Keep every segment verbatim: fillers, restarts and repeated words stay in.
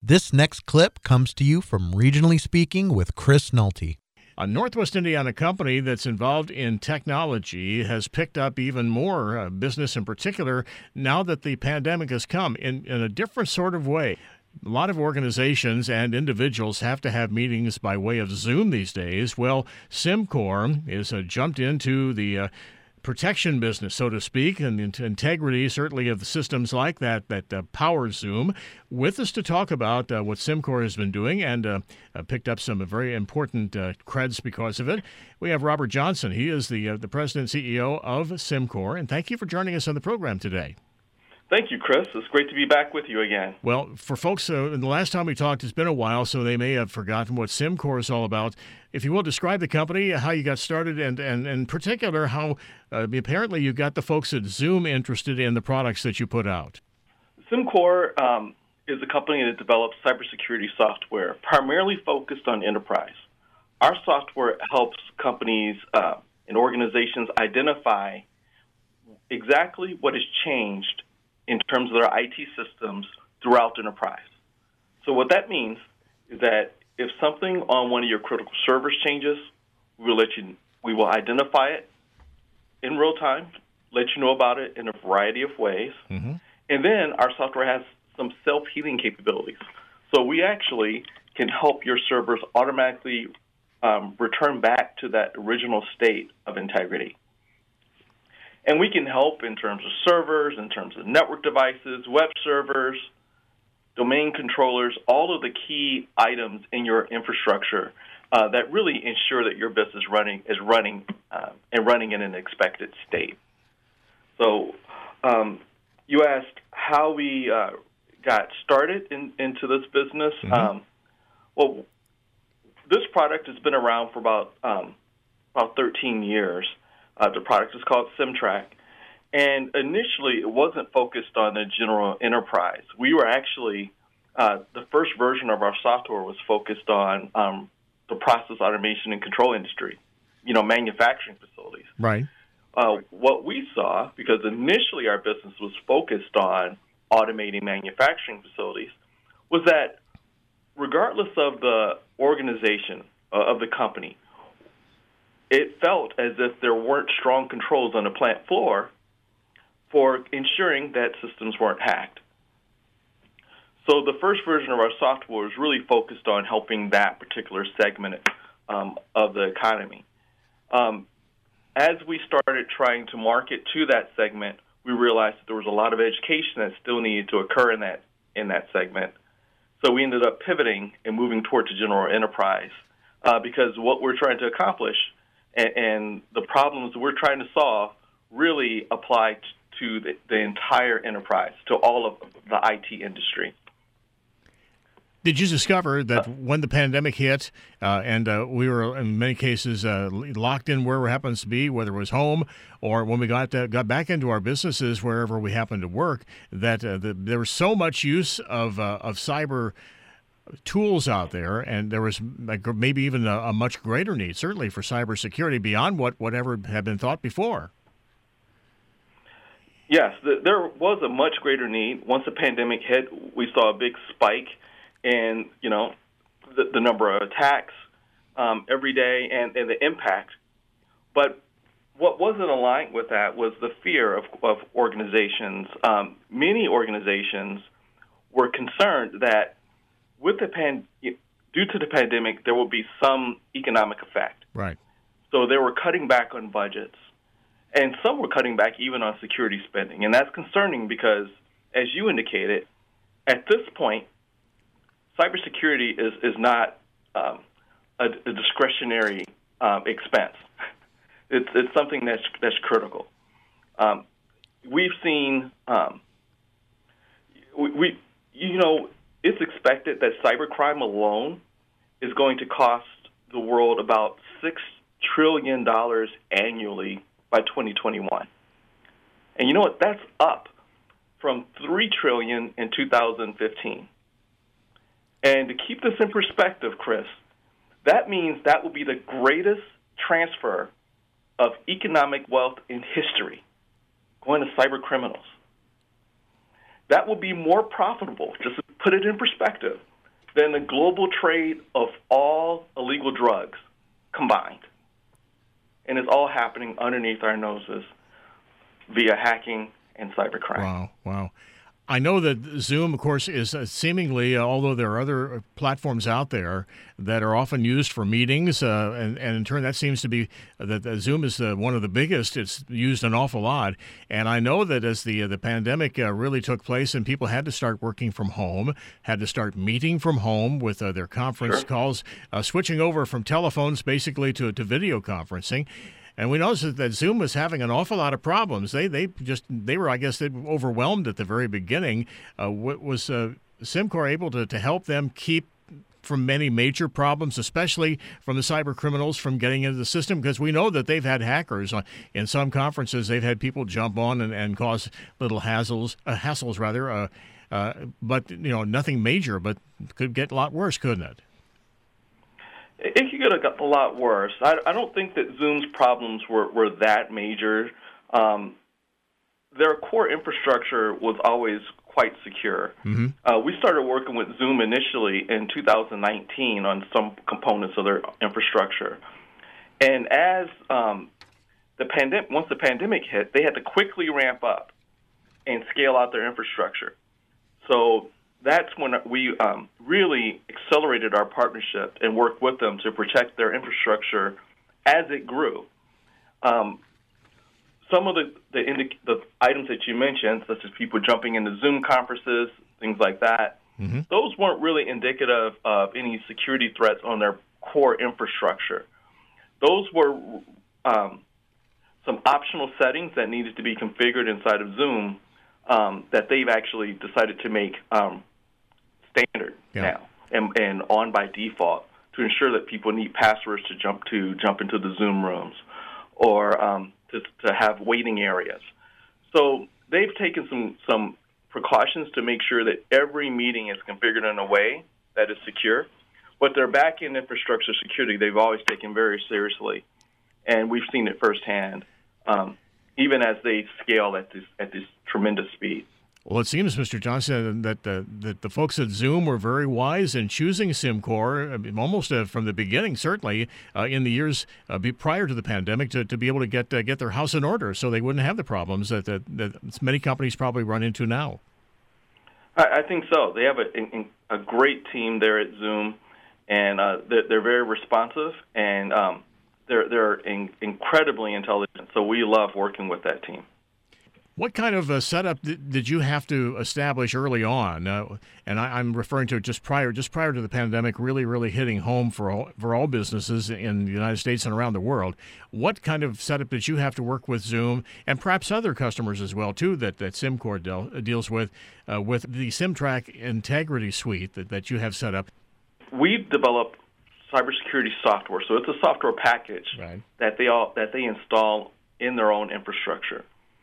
This next clip comes to you from Regionally Speaking with Chris Nolte. A Northwest Indiana company that's involved in technology has picked up even more uh, business in particular now that the pandemic has come in, in a different sort of way. A lot of organizations and individuals have to have meetings by way of Zoom these days. Well, SimCorp is uh, jumped into the uh, protection business, so to speak, and the integrity, certainly, of the systems like that that uh, power Zoom. With us to talk about uh, what SimCorp has been doing and uh, uh, picked up some very important uh, creds because of it, we have Robert Johnson. He is the uh, the president and C E O of SimCorp, and thank you for joining us on the program today. Thank you, Chris. It's great to be back with you again. Well, for folks, uh, the last time we talked, it's been a while, so they may have forgotten what SimCorp is all about. If you will, describe the company, how you got started, and, and, and in particular, how uh, apparently you got the folks at Zoom interested in the products that you put out. SimCorp um, is a company that develops cybersecurity software, primarily focused on enterprise. Our software helps companies uh, and organizations identify exactly what has changed in terms of their I T systems throughout the enterprise. So what that means is that if something on one of your critical servers changes, we will let you, we will identify it in real time, let you know about it in a variety of ways. Mm-hmm. And then our software has some self-healing capabilities. So we actually can help your servers automatically um, return back to that original state of integrity. And we can help in terms of servers, in terms of network devices, web servers, domain controllers, all of the key items in your infrastructure uh, that really ensure that your business running is running uh, and running in an expected state. So um, you asked how we uh, got started in, into this business. Mm-hmm. Um, well, this product has been around for about um, about thirteen years. Uh, the product is called SimTrack, and initially it wasn't focused on the general enterprise. We were actually, uh, the first version of our software was focused on um, the process automation and control industry, you know, manufacturing facilities. Right. Uh, what we saw, because initially our business was focused on automating manufacturing facilities, was that regardless of the organization, uh, of the company, it felt as if there weren't strong controls on the plant floor for ensuring that systems weren't hacked. So the first version of our software was really focused on helping that particular segment um, of the economy. Um, as we started trying to market to that segment, we realized that there was a lot of education that still needed to occur in that in that segment. So we ended up pivoting and moving towards the general enterprise uh, because what we're trying to accomplish and the problems we're trying to solve really apply to the, the entire enterprise, to all of the I T industry. Did you discover that when the pandemic hit uh, and uh, we were in many cases uh, locked in wherever happens to be, whether it was home or when we got to, got back into our businesses wherever we happened to work, that uh, the, there was so much use of uh, of cyber tools out there, and there was maybe even a, a much greater need, certainly for cybersecurity, beyond what whatever had been thought before. Yes, the, there was a much greater need. Once the pandemic hit, we saw a big spike in, you know, the, the number of attacks um, every day and, and the impact. But what wasn't aligned with that was the fear of, of organizations. Um, many organizations were concerned that with the pan, due to the pandemic, there will be some economic effect. Right. So they were cutting back on budgets, and some were cutting back even on security spending, and that's concerning because, as you indicated, at this point, cybersecurity is is not um, a, a discretionary um, expense. It's it's something that's that's critical. Um, we've seen um, we, we you know. It's expected that cybercrime alone is going to cost the world about six trillion dollars annually by twenty twenty-one. And you know what? That's up from three trillion dollars in two thousand fifteen. And to keep this in perspective, Chris, that means that will be the greatest transfer of economic wealth in history going to cyber criminals. That will be more profitable, just to put it in perspective, than the global trade of all illegal drugs combined. And it's all happening underneath our noses via hacking and cybercrime. Wow, wow. I know that Zoom, of course, is uh, seemingly, uh, although there are other platforms out there that are often used for meetings, uh, and, and in turn that seems to be uh, that uh, Zoom is uh, one of the biggest. It's used an awful lot. And I know that as the uh, the pandemic uh, really took place and people had to start working from home, had to start meeting from home with uh, their conference Sure. calls, uh, switching over from telephones basically to, to video conferencing. And we noticed that Zoom was having an awful lot of problems. They they just they were I guess they were overwhelmed at the very beginning. Uh, what was uh, SimCore able to, to help them keep from many major problems, especially from the cyber criminals from getting into the system? Because we know that they've had hackers on, in some conferences. They've had people jump on and, and cause little hassles, uh, hassles rather. Uh, uh, but you know nothing major, but could get a lot worse, couldn't it? It could get a lot worse. I, I don't think that Zoom's problems were, were that major. Um, their core infrastructure was always quite secure. Mm-hmm. Uh, we started working with Zoom initially in two thousand nineteen on some components of their infrastructure. And as um, the pandemic, once the pandemic hit, they had to quickly ramp up and scale out their infrastructure. So that's when we um, really accelerated our partnership and worked with them to protect their infrastructure as it grew. Um, some of the the, indic- the items that you mentioned, such as people jumping into Zoom conferences, things like that, mm-hmm. those weren't really indicative of any security threats on their core infrastructure. Those were um, some optional settings that needed to be configured inside of Zoom um, that they've actually decided to make um, standard yeah. now and, and on by default to ensure that people need passwords to jump to jump into the Zoom rooms or um, to, to have waiting areas. So they've taken some, some precautions to make sure that every meeting is configured in a way that is secure. But their back-end infrastructure security, they've always taken very seriously, and we've seen it firsthand, um, even as they scale at this at this tremendous speed. Well, it seems, Mister Johnson, that the, that the folks at Zoom were very wise in choosing SimCore, I mean, almost uh, from the beginning, certainly, uh, in the years uh, be prior to the pandemic, to, to be able to get uh, get their house in order so they wouldn't have the problems that, that, that many companies probably run into now. I, I think so. They have a, a great team there at Zoom, and uh, they're, they're very responsive, and um, they're, they're in, incredibly intelligent, so we love working with that team. What kind of a setup did, did you have to establish early on? Uh, and I, I'm referring to just prior, just prior to the pandemic, really, really hitting home for all, for all businesses in the United States and around the world. What kind of setup did you have to work with Zoom and perhaps other customers as well too that that SimCore del, deals with uh, with the SimTrack Integrity Suite that, that you have set up? We've developed cybersecurity software, so it's a software package right. that they all that they install in their own infrastructure.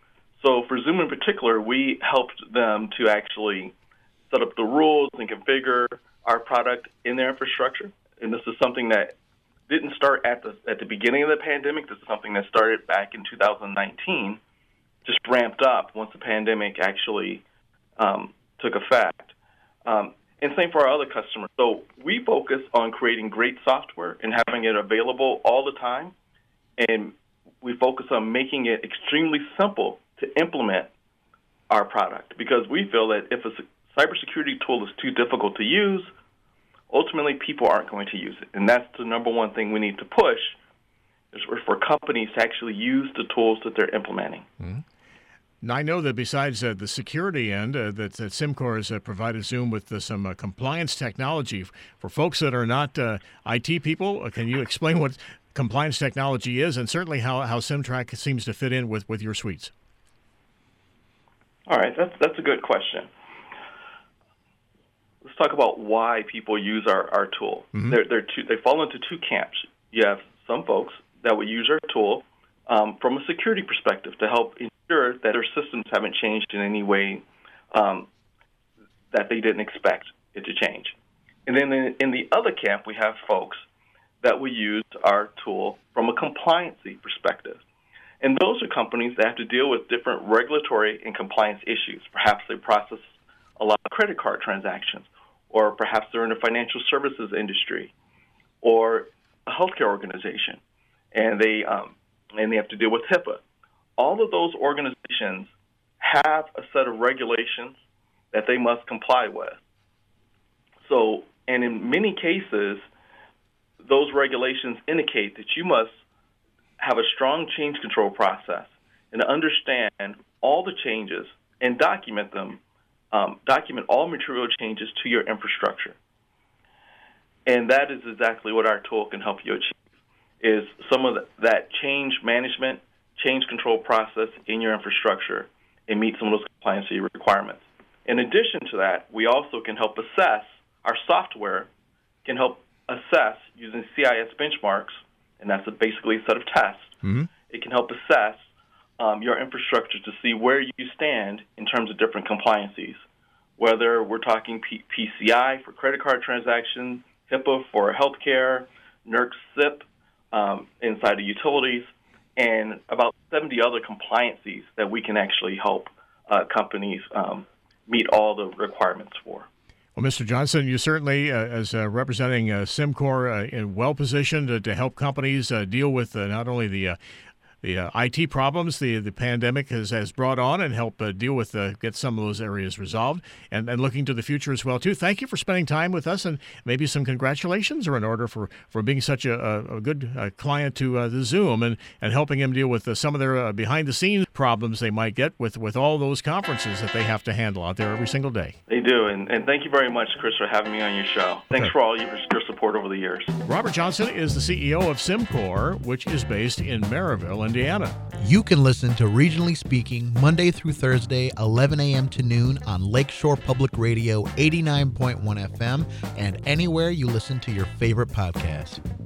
So for Zoom in particular, we helped them to actually set up the rules and configure our product in their infrastructure. And this is something that didn't start at the at the beginning of the pandemic. This is something that started back in two thousand nineteen, just ramped up once the pandemic actually um, took effect. Um, and same for our other customers. So we focus on creating great software and having it available all the time. And we focus on making it extremely simple to implement our product, because we feel that if a cybersecurity tool is too difficult to use, ultimately people aren't going to use it. And that's the number one thing we need to push, is for companies to actually use the tools that they're implementing. Mm-hmm. Now, I know that besides uh, the security end, uh, that, that SimCore has uh, provided Zoom with uh, some uh, compliance technology. For folks that are not uh, I T people, uh, can you explain what compliance technology is, and certainly how, how SimTrack seems to fit in with, with your suites? All right, that's that's a good question. Let's talk about why people use our, our tool. Mm-hmm. They're, they're two, they fall into two camps. You have some folks that would use our tool um, from a security perspective to help ensure that their systems haven't changed in any way um, that they didn't expect it to change. And then in, in the other camp, we have folks that will use our tool from a compliancy perspective. And those are companies that have to deal with different regulatory and compliance issues. Perhaps they process a lot of credit card transactions, or perhaps they're in the financial services industry or a healthcare organization, and they um, and they have to deal with HIPAA. All of those organizations have a set of regulations that they must comply with. So, and in many cases, those regulations indicate that you must have a strong change control process and understand all the changes and document them, um, document all material changes to your infrastructure. And that is exactly what our tool can help you achieve, is some of the, that change management, change control process in your infrastructure and meet some of those compliance requirements. In addition to that, we also can help assess, our software can help assess using C I S benchmarks, and that's a basically a set of tests. Mm-hmm. It can help assess um, your infrastructure to see where you stand in terms of different compliances, whether we're talking P- PCI for credit card transactions, HIPAA for healthcare, NERC S I P um, inside of utilities, and about seventy other compliances that we can actually help uh, companies um, meet all the requirements for. Well, Mister Johnson, you certainly, uh, as uh, representing uh, SimCore, uh, well positioned to, to help companies uh, deal with uh, not only the uh, the uh, I T problems the the pandemic has, has brought on, and help uh, deal with uh, get some of those areas resolved, and, and looking to the future as well too. Thank you for spending time with us, and maybe some congratulations are in order for, for being such a, a good uh, client to uh, the Zoom, and, and helping them deal with uh, some of their uh, behind the scenes problems they might get with, with all those conferences that they have to handle out there every single day. They do, and, and thank you very much, Chris, for having me on your show. Thanks okay. for all your, your support over the years. Robert Johnson is the C E O of SimCore, which is based in Maryville, Indiana. You can listen to Regionally Speaking Monday through Thursday, eleven a.m. to noon on Lakeshore Public Radio eighty-nine point one F M and anywhere you listen to your favorite podcasts.